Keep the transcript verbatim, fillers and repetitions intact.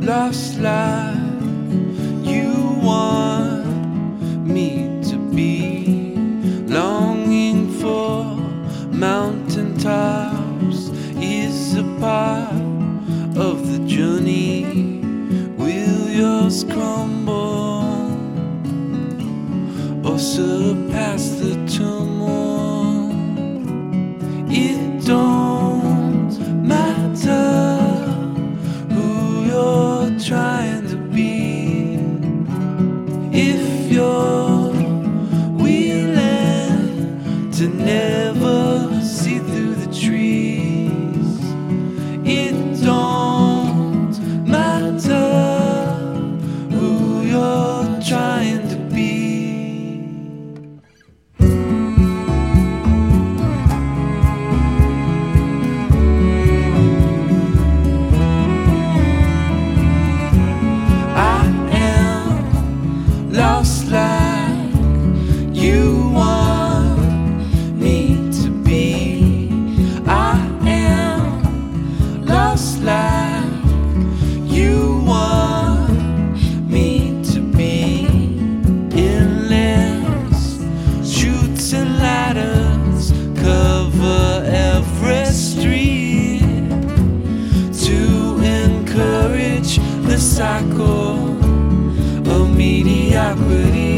lost like you want me to be, longing for mountain tops is a part of the journey. Will yours crumble or surpass the turmoil? It don't matter who you're trying to be if you're willing to never see through the trees. It don't matter who you're trying to be. Lost like you want me to be. I am lost like you want me to be. Endless chutes and ladders cover every street to encourage the cycle of mediocrity.